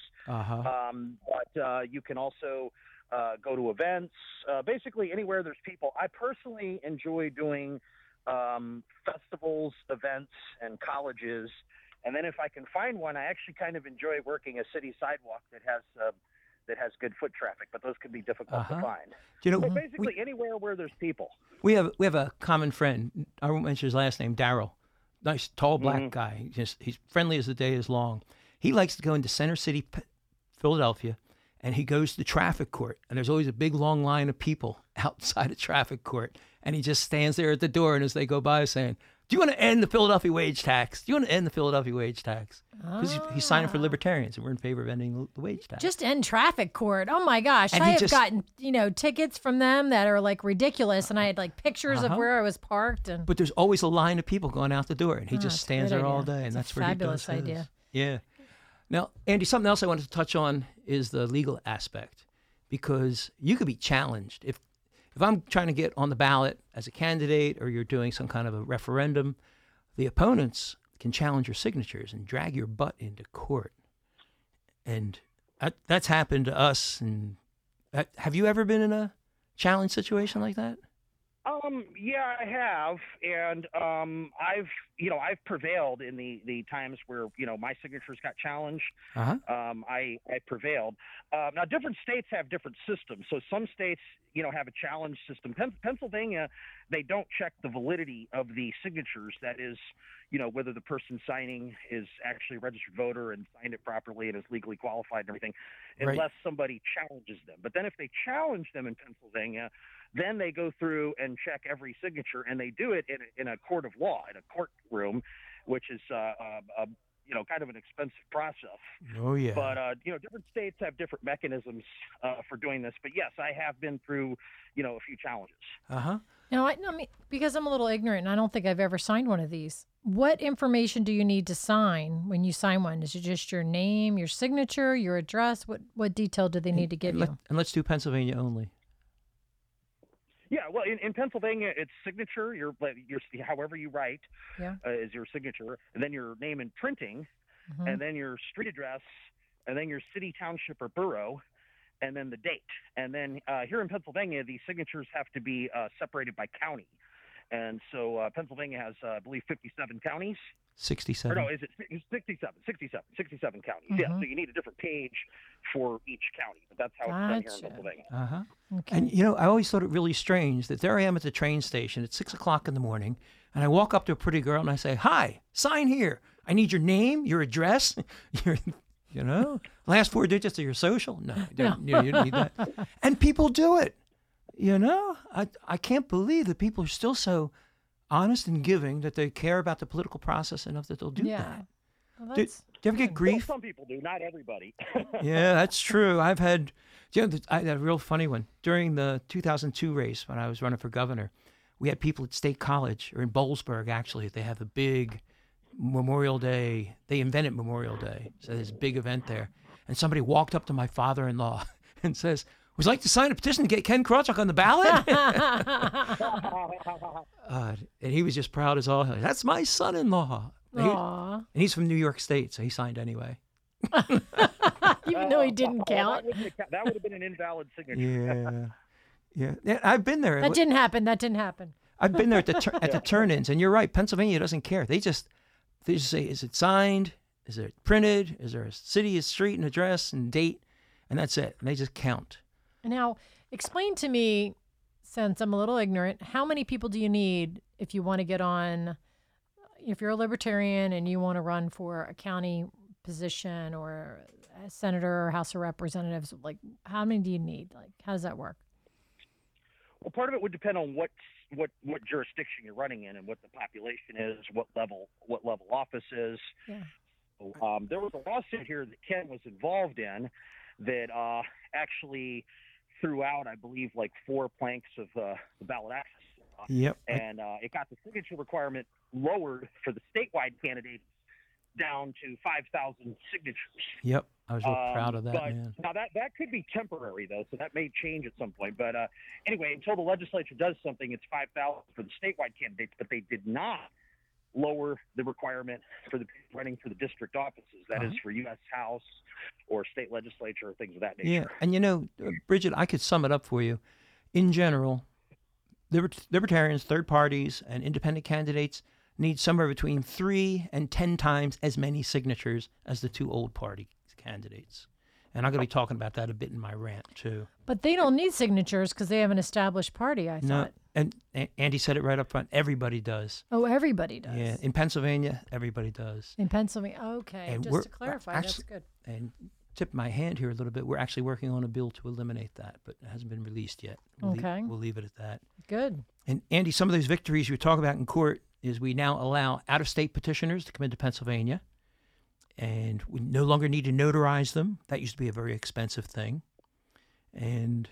But you can also go to events. Basically, anywhere there's people. I personally enjoy doing festivals, events, and colleges. And then if I can find one, I actually kind of enjoy working a city sidewalk that has good foot traffic, but those can be difficult to find. Do you know? But basically, anywhere where there's people. We have a common friend. I won't mention his last name. Daryl, nice tall black guy. He's friendly as the day is long. He likes to go into Center City, Philadelphia, and he goes to the traffic court. And there's always a big long line of people outside of traffic court, and he just stands there at the door. And as they go by, saying, "Do you want to end the Philadelphia wage tax? Do you want to end the Philadelphia wage tax?" Because he's signing for libertarians, and we're in favor of ending the wage tax. Just end traffic court. Oh my gosh. And I he have just- gotten, tickets from them that are like ridiculous. And I had like pictures of where I was parked. And But there's always a line of people going out the door, and he just that's a stands good there all idea. day, and It's a that's where fabulous he does his. idea. Yeah. Now, Andy, something else I wanted to touch on is the legal aspect, because you could be challenged if I'm trying to get on the ballot as a candidate, or you're doing some kind of a referendum. The opponents can challenge your signatures and drag your butt into court, and that's happened to us. And have you ever been in a challenge situation like that? Yeah, I have, and I've prevailed in the times where my signatures got challenged. I prevailed. Now, different states have different systems. So some states, have a challenge system. Pennsylvania, they don't check the validity of the signatures. That is, whether the person signing is actually a registered voter and signed it properly and is legally qualified and everything, unless somebody challenges them. But then if they challenge them in Pennsylvania, then they go through and check every signature, and they do it in a court of law, in a courtroom, which is kind of an expensive process. Oh yeah. But different states have different mechanisms for doing this. But yes, I have been through a few challenges. Now, I mean, because I'm a little ignorant and I don't think I've ever signed one of these. What information do you need to sign when you sign one? Is it just your name, your signature, your address? What detail do they need to give you? And let's do Pennsylvania only. Yeah, well, in Pennsylvania, it's signature. Your however you write is your signature, and then your name and printing, and then your street address, and then your city, township, or borough, and then the date. And then here in Pennsylvania, the signatures have to be separated by county. And so Pennsylvania has, I believe, 57 counties. 67. Or no, is it 67? 67 counties. Yeah, so you need a different page for each county. But that's how it's done here in Pennsylvania. Okay. And, I always thought it really strange that there I am at the train station at 6 o'clock in the morning, and I walk up to a pretty girl and I say, "Hi, sign here. I need your name, your address, your, last 4 digits of your social." No, you don't need that. And people do it. I can't believe that people are still so honest and giving that they care about the political process enough that they'll do that. Well, Do you ever get grief? Well, some people do, not everybody. Yeah, that's true. I had a real funny one. During the 2002 race, when I was running for governor, we had people at State College, or in Boalsburg, actually. They have a big Memorial Day. They invented Memorial Day. So there's a big event there. And somebody walked up to my father-in-law and says, "Would you like to sign a petition to get Ken Krawchuk on the ballot?" And he was just proud as all hell. "That's my son-in-law." And he's from New York State, so he signed anyway. Even though he didn't count. That would have been an invalid signature. Yeah. I've been there. That didn't happen. I've been there at the turn-ins, and you're right. Pennsylvania doesn't care. They just say, "Is it signed?" Is it printed? Is there a city, a street, an address, and date? And that's it. And they just count. Now, explain to me, since I'm a little ignorant, how many people do you need if you want to get on, if you're a libertarian and you want to run for a county position or a senator or House of Representatives? Like, how many do you need? Like, how does that work? Well, part of it would depend on what jurisdiction you're running in and what the population is, what level office is. Yeah. So, there was a lawsuit here that Ken was involved in that actually threw out, I believe, like 4 planks of the ballot access law. Yep. And it got the signature requirement lowered for the statewide candidates down to 5,000 signatures. Yep. I was real proud of that, but man. Now, that could be temporary, though, so that may change at some point. But anyway, until the legislature does something, it's 5,000 for the statewide candidates, but they did not lower the requirement for the people running for the district offices. That is for U.S. House or state legislature or things of that nature. Yeah, and you know, Bridget, I could sum it up for you. In general, libertarians, third parties, and independent candidates need somewhere between 3 and 10 times as many signatures as the 2 old party candidates. And I'm going to be talking about that a bit in my rant, too. But they don't need signatures because they have an established party, I thought. And Andy said it right up front. Everybody does. Oh, everybody does. Yeah, in Pennsylvania, everybody does. In Pennsylvania, okay. And Just to clarify, that's good. And tip my hand here a little bit. We're actually working on a bill to eliminate that, but it hasn't been released yet. We'll leave it at that. Good. And Andy, some of those victories you talk about in court is we now allow out-of-state petitioners to come into Pennsylvania, and we no longer need to notarize them. That used to be a very expensive thing. And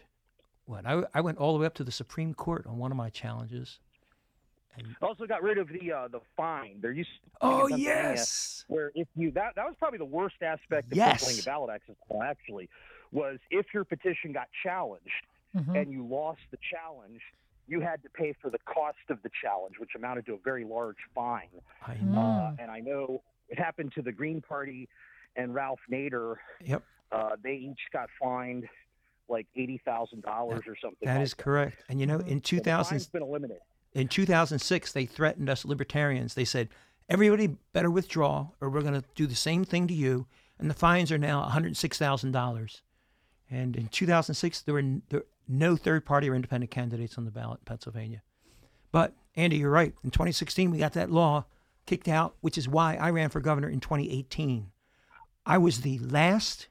I went all the way up to the Supreme Court on one of my challenges. And also got rid of the fine. There used to be oh, in Pennsylvania yes. where if you that was probably the worst aspect of Yes. Pennsylvania ballot access law, actually, was if your petition got challenged and you lost the challenge, you had to pay for the cost of the challenge, which amounted to a very large fine. I know. And I know it happened to the Green Party and Ralph Nader. Yep. They each got fined like $80,000 or something. That is correct. And you know, in 2000, it's been eliminated. In 2006, they threatened us libertarians. They said, everybody better withdraw or we're going to do the same thing to you. And the fines are now $106,000. And in 2006, there were no third-party or independent candidates on the ballot in Pennsylvania. But, Andy, you're right. In 2016, we got that law kicked out, which is why I ran for governor in 2018. I was the last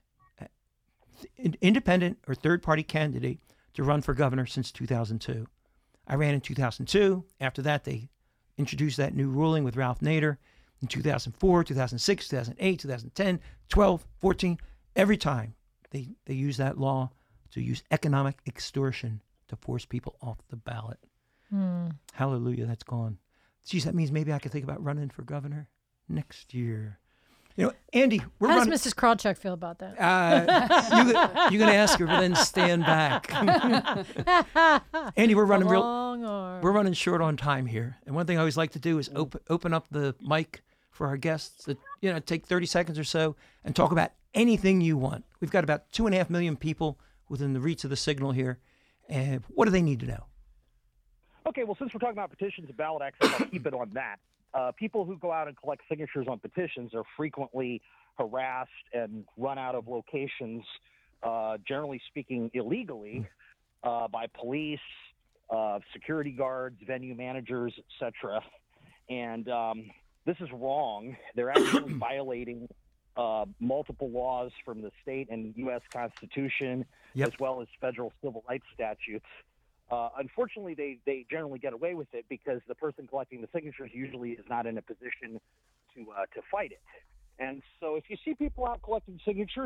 independent or third-party candidate to run for governor since 2002. I ran in 2002. After that, they introduced that new ruling with Ralph Nader in 2004, 2006, 2008, 2010, 12, 14. Every time they use that law to use economic extortion to force people off the ballot. Hallelujah, that's gone. Geez, that means maybe I could think about running for governor next year. You know, Andy, How does Mrs. Krawczyk feel about that? You're going to ask her, but then stand back. Andy, we're running short on time here. And one thing I always like to do is open up the mic for our guests to, take 30 seconds or so and talk about anything you want. We've got about 2.5 million people within the reach of the signal here. And what do they need to know? Okay, well, since we're talking about petitions and ballot access, I'll keep it on that. People who go out and collect signatures on petitions are frequently harassed and run out of locations, generally speaking, illegally, by police, security guards, venue managers, etc. And this is wrong. They're actually violating multiple laws from the state and U.S. Constitution, as well as federal civil rights statutes. Unfortunately, they generally get away with it because the person collecting the signatures usually is not in a position to fight it. And so if you see people out collecting signatures,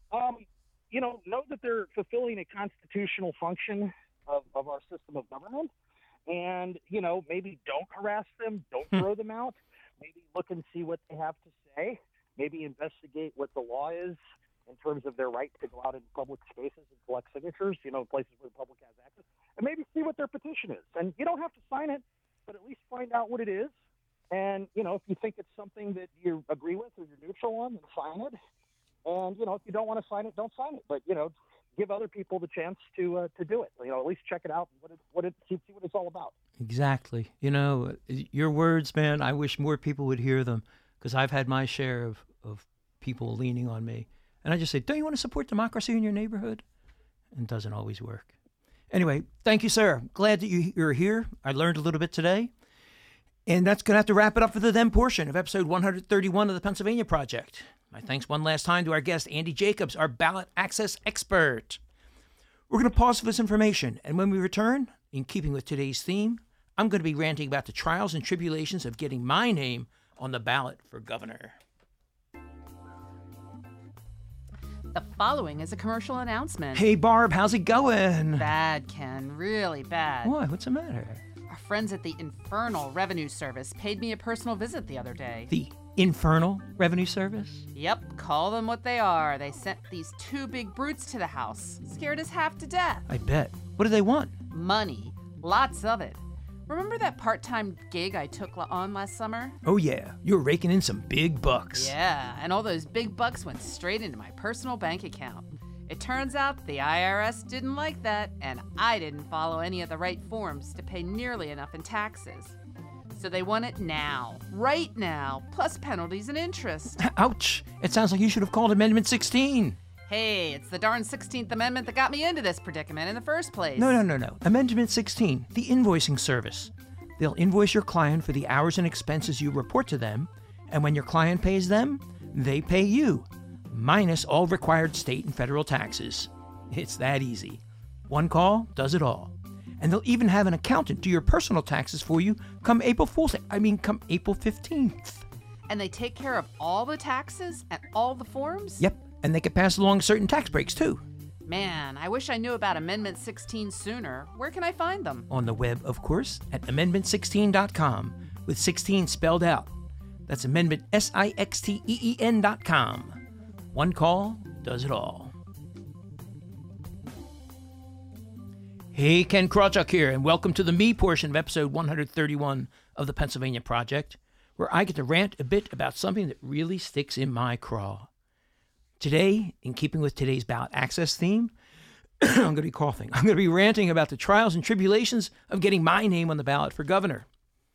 know that they're fulfilling a constitutional function of our system of government. And, maybe don't harass them, don't throw them out. Maybe look and see what they have to say. Maybe investigate what the law is in terms of their right to go out in public spaces and collect signatures, places where the public has access. And maybe see what their petition is. And you don't have to sign it, but at least find out what it is. And, if you think it's something that you agree with or you're neutral on, then sign it. And, if you don't want to sign it, don't sign it. But, give other people the chance to do it. At least check it out, see what it's all about. Exactly. Your words, man, I wish more people would hear them. because I've had my share of people leaning on me. And I just say, don't you want to support democracy in your neighborhood? And it doesn't always work. Anyway, thank you, Sarah. Glad that you're here. I learned a little bit today. And that's going to have to wrap it up for the then portion of episode 131 of the Pennsylvania Project. My thanks one last time to our guest, Andy Jacobs, our ballot access expert. We're going to pause for this information, and when we return, in keeping with today's theme, I'm going to be ranting about the trials and tribulations of getting my name on the ballot for governor. The following is a commercial announcement. Hey, Barb, how's it going? Bad, Ken. Really bad. Why? What's the matter? Our friends at the Infernal Revenue Service paid me a personal visit the other day. The Infernal Revenue Service? Yep, call them what they are. They sent these two big brutes to the house, scared us half to death. I bet. What do they want? Money. Lots of it. Remember that part-time gig I took on last summer? Oh, yeah. You were raking in some big bucks. Yeah, and all those big bucks went straight into my personal bank account. It turns out the IRS didn't like that, and I didn't follow any of the right forms to pay nearly enough in taxes. So they want it now, right now, plus penalties and interest. Ouch! It sounds like you should have called Amendment 16. Hey, it's the darn 16th Amendment that got me into this predicament in the first place. No. Amendment 16, the invoicing service. They'll invoice your client for the hours and expenses you report to them, and when your client pays them, they pay you, minus all required state and federal taxes. It's that easy. One call does it all. And they'll even have an accountant do your personal taxes for you come April 15th. And they take care of all the taxes and all the forms? Yep, and they can pass along certain tax breaks too. Man, I wish I knew about Amendment 16 sooner. Where can I find them? On the web, of course, at amendment16.com, with 16 spelled out. That's amendment, SIXTEEN.com. One call does it all. Hey, Ken Krawchuk here, and welcome to the me portion of episode 131 of the Pennsylvania Project, where I get to rant a bit about something that really sticks in my craw. Today, in keeping with today's ballot access theme, I'm going to be coughing. I'm going to be ranting about the trials and tribulations of getting my name on the ballot for governor.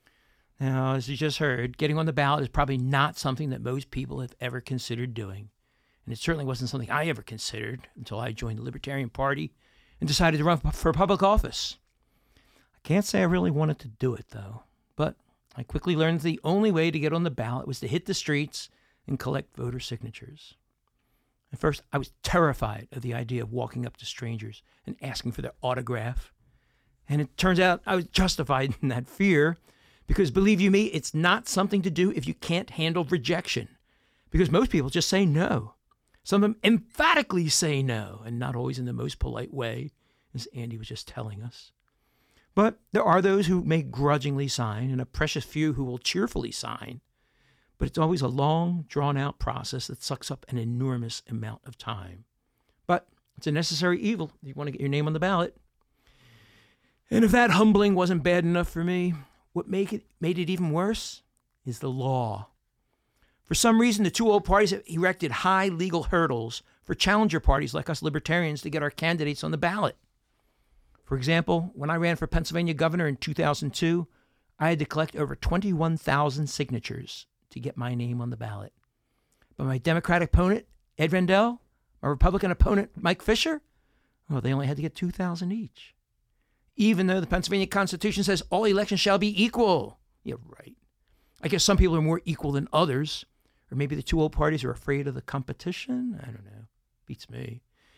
Now, as you just heard, getting on the ballot is probably not something that most people have ever considered doing. And it certainly wasn't something I ever considered until I joined the Libertarian Party and decided to run for public office. I can't say I really wanted to do it, though. But I quickly learned that the only way to get on the ballot was to hit the streets and collect voter signatures. At first, I was terrified of the idea of walking up to strangers and asking for their autograph. And it turns out I was justified in that fear because, believe you me, it's not something to do if you can't handle rejection. Because most people just say no. Some of them emphatically say no, and not always in the most polite way, as Andy was just telling us. But there are those who may grudgingly sign, and a precious few who will cheerfully sign. But it's always a long, drawn-out process that sucks up an enormous amount of time. But it's a necessary evil if you want to get your name on the ballot. And if that humbling wasn't bad enough for me, what made it even worse is the law. For some reason, the two old parties have erected high legal hurdles for challenger parties like us libertarians to get our candidates on the ballot. For example, when I ran for Pennsylvania governor in 2002, I had to collect over 21,000 signatures to get my name on the ballot. But my Democratic opponent, Ed Rendell, my Republican opponent, Mike Fisher, well, they only had to get 2,000 each. Even though the Pennsylvania Constitution says all elections shall be equal. Yeah, right. I guess some people are more equal than others. Or maybe the two old parties are afraid of the competition? I don't know. Beats me.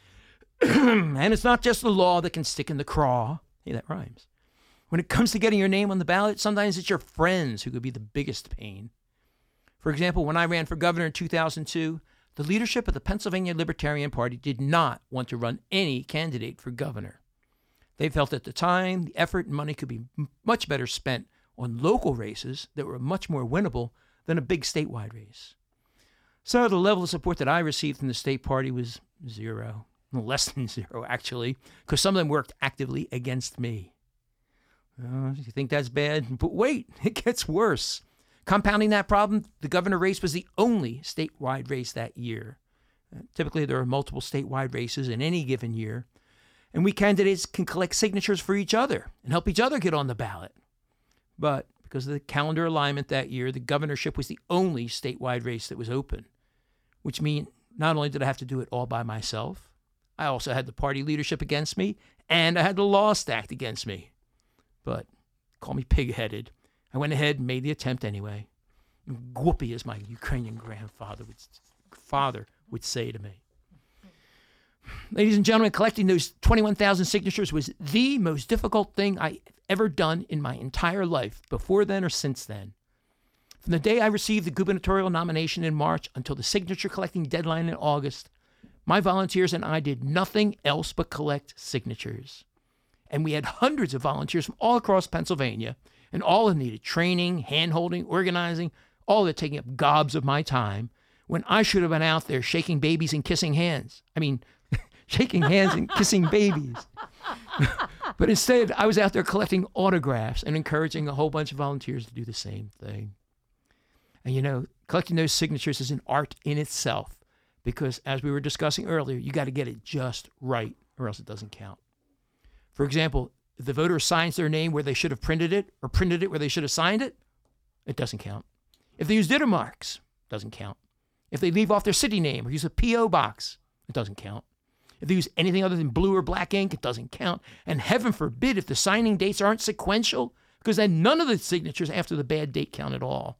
And it's not just the law that can stick in the craw. Hey, that rhymes. When it comes to getting your name on the ballot, sometimes it's your friends who could be the biggest pain. For example, when I ran for governor in 2002, the leadership of the Pennsylvania Libertarian Party did not want to run any candidate for governor. They felt at the time the effort and money could be much better spent on local races that were much more winnable than a big statewide race. So the level of support that I received from the state party was zero. Less than zero, actually, because some of them worked actively against me. You think that's bad? But wait, it gets worse. Compounding that problem, the governor race was the only statewide race that year. Typically, there are multiple statewide races in any given year, and we candidates can collect signatures for each other and help each other get on the ballot. But because of the calendar alignment that year, the governorship was the only statewide race that was open, which means not only did I have to do it all by myself, I also had the party leadership against me, and I had the law stacked against me. But call me pig-headed. I went ahead and made the attempt anyway. Whoopee, as my Ukrainian grandfather would say to me. Ladies and gentlemen, collecting those 21,000 signatures was the most difficult thing I ever done in my entire life, before then or since then. From the day I received the gubernatorial nomination in March until the signature collecting deadline in August, my volunteers and I did nothing else but collect signatures. And we had hundreds of volunteers from all across Pennsylvania, and all have needed training, hand-holding, organizing, all of it taking up gobs of my time, when I should have been out there shaking babies and kissing hands. Shaking hands and kissing babies. But instead, I was out there collecting autographs and encouraging a whole bunch of volunteers to do the same thing. And collecting those signatures is an art in itself, because as we were discussing earlier, you got to get it just right or else it doesn't count. For example, if the voter signs their name where they should have printed it, or printed it where they should have signed it, it doesn't count. If they use ditto marks, it doesn't count. If they leave off their city name or use a P.O. box, it doesn't count. If they use anything other than blue or black ink, it doesn't count. And heaven forbid if the signing dates aren't sequential, because then none of the signatures after the bad date count at all.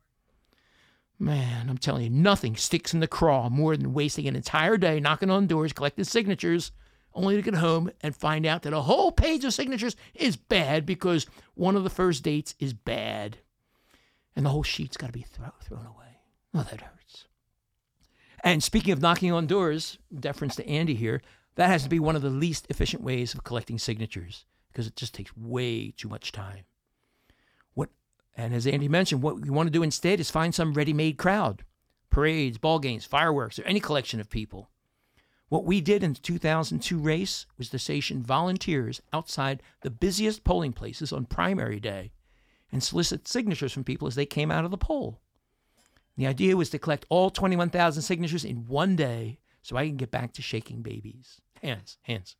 Man, I'm telling you, nothing sticks in the craw more than wasting an entire day knocking on doors, collecting signatures, only to get home and find out that a whole page of signatures is bad because one of the first dates is bad. And the whole sheet's got to be thrown away. Oh, that hurts. And speaking of knocking on doors, deference to Andy here, that has to be one of the least efficient ways of collecting signatures because it just takes way too much time. And as Andy mentioned, what we want to do instead is find some ready-made crowd, parades, ball games, fireworks, or any collection of people. What we did in the 2002 race was to station volunteers outside the busiest polling places on primary day and solicit signatures from people as they came out of the poll. The idea was to collect all 21,000 signatures in one day so I can get back to shaking babies. Hands.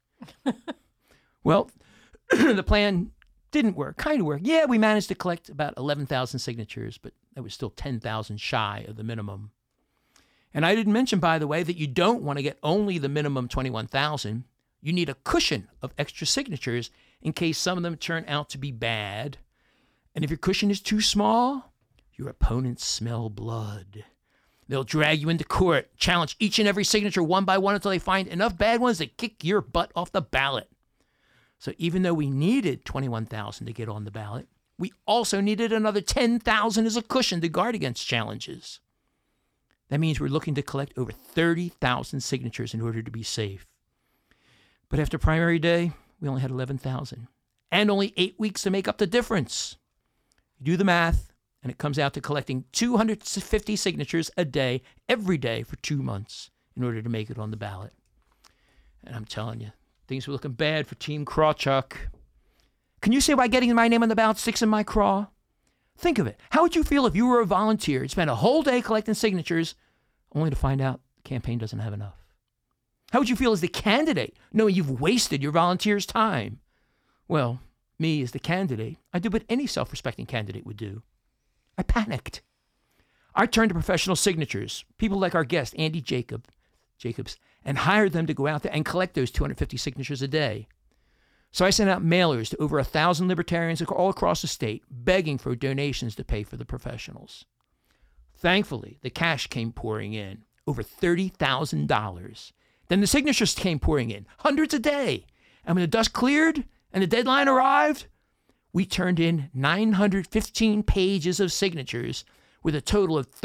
Well, the plan didn't work, kind of worked. Yeah, we managed to collect about 11,000 signatures, but that was still 10,000 shy of the minimum. And I didn't mention, by the way, that you don't want to get only the minimum 21,000. You need a cushion of extra signatures in case some of them turn out to be bad. And if your cushion is too small, your opponents smell blood. They'll drag you into court, challenge each and every signature one by one until they find enough bad ones to kick your butt off the ballot. So even though we needed 21,000 to get on the ballot, we also needed another 10,000 as a cushion to guard against challenges. That means we're looking to collect over 30,000 signatures in order to be safe. But after primary day, we only had 11,000 and only 8 weeks to make up the difference. You do the math, and it comes out to collecting 250 signatures a day, every day for 2 months in order to make it on the ballot. And I'm telling you, things were looking bad for Team Krawchuk. Can you say why getting my name on the ballot sticks in my craw? Think of it. How would you feel if you were a volunteer and spent a whole day collecting signatures only to find out the campaign doesn't have enough? How would you feel as the candidate knowing you've wasted your volunteer's time? Well, me as the candidate, I did what any self-respecting candidate would do. I panicked. I turned to professional signatures, people like our guest, Andy Jacobs, and hired them to go out there and collect those 250 signatures a day. So I sent out mailers to over 1,000 libertarians all across the state, begging for donations to pay for the professionals. Thankfully, the cash came pouring in, over $30,000. Then the signatures came pouring in, hundreds a day. And when the dust cleared and the deadline arrived, we turned in 915 pages of signatures with a total of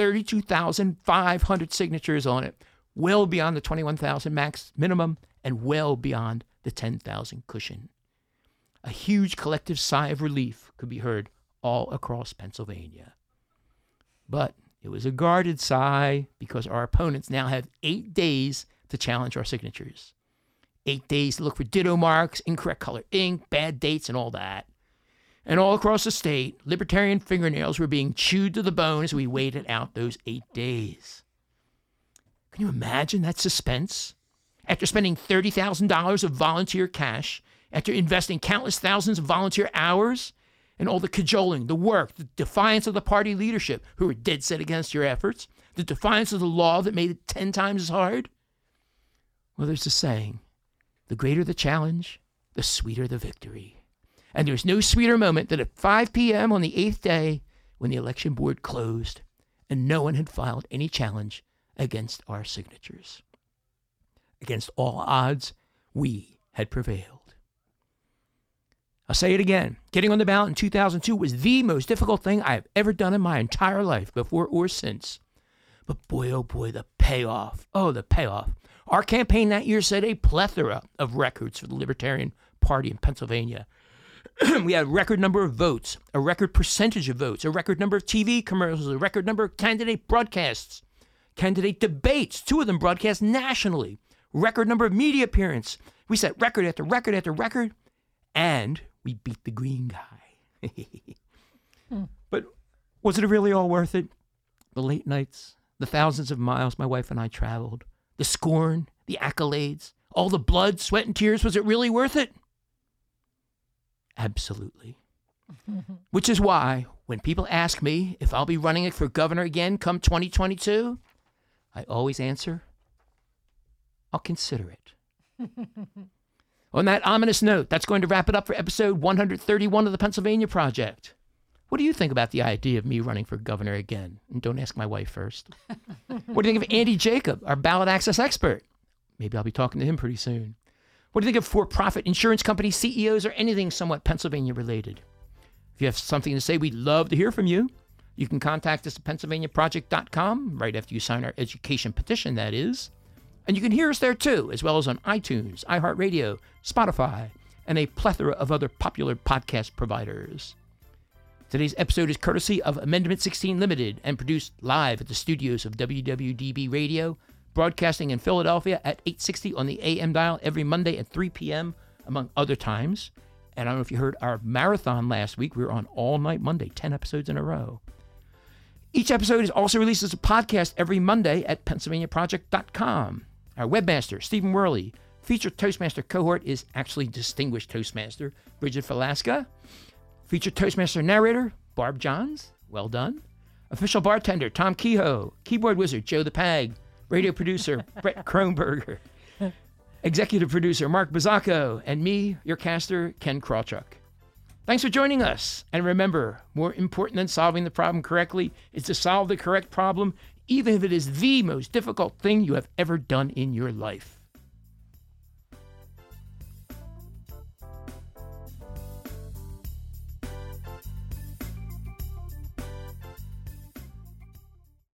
32,500 signatures on it, well beyond the 21,000 max minimum and well beyond the 10,000 cushion. A huge collective sigh of relief could be heard all across Pennsylvania. But it was a guarded sigh because our opponents now have 8 days to challenge our signatures. 8 days to look for ditto marks, incorrect color ink, bad dates, and all that. And all across the state, libertarian fingernails were being chewed to the bone as we waited out those 8 days. Can you imagine that suspense? After spending $30,000 of volunteer cash, after investing countless thousands of volunteer hours, and all the cajoling, the work, the defiance of the party leadership who were dead set against your efforts, the defiance of the law that made it 10 times as hard? Well, there's a saying, the greater the challenge, the sweeter the victory. And there's no sweeter moment than at 5 p.m. on the 8th day when the election board closed and no one had filed any challenge against our signatures. Against all odds, we had prevailed. I'll say it again. Getting on the ballot in 2002 was the most difficult thing I have ever done in my entire life, before or since. But boy, oh boy, the payoff. Oh, the payoff. Our campaign that year set a plethora of records for the Libertarian Party in Pennsylvania. We had a record number of votes, a record percentage of votes, a record number of TV commercials, a record number of candidate broadcasts, candidate debates, 2 of them broadcast nationally, record number of media appearances. We set record after record after record, and we beat the green guy. But was it really all worth it? The late nights, the thousands of miles my wife and I traveled, the scorn, the accolades, all the blood, sweat, and tears, was it really worth it? Absolutely. Which is why when people ask me if I'll be running for governor again come 2022, I always answer, I'll consider it. On that ominous note, that's going to wrap it up for episode 131 of the Pennsylvania Project. What do you think about the idea of me running for governor again? And don't ask my wife first. What do you think of Andy Jacob, our ballot access expert? Maybe I'll be talking to him pretty soon. What do you think of for-profit insurance company CEOs or anything somewhat Pennsylvania related? If you have something to say, we'd love to hear from you. You can contact us at PennsylvaniaProject.com right after you sign our education petition, that is. And you can hear us there too, as well as on iTunes, iHeartRadio, Spotify, and a plethora of other popular podcast providers. Today's episode is courtesy of Amendment 16 Limited and produced live at the studios of WWDB Radio, broadcasting in Philadelphia at 860 on the AM dial every Monday at 3 p.m., among other times. And I don't know if you heard our marathon last week. We were on all night Monday, 10 episodes in a row. Each episode is also released as a podcast every Monday at PennsylvaniaProject.com. Our webmaster, Stephen Worley. Featured Toastmaster cohort is actually Distinguished Toastmaster Bridget Velasca. Featured Toastmaster narrator, Barb Johns. Well done. Official bartender, Tom Kehoe. Keyboard wizard, Joe the Pag. Radio producer, Brett Kronberger. Executive producer, Mark Bazzacco. And me, your caster, Ken Krawchuk. Thanks for joining us. And remember, more important than solving the problem correctly is to solve the correct problem, even if it is the most difficult thing you have ever done in your life.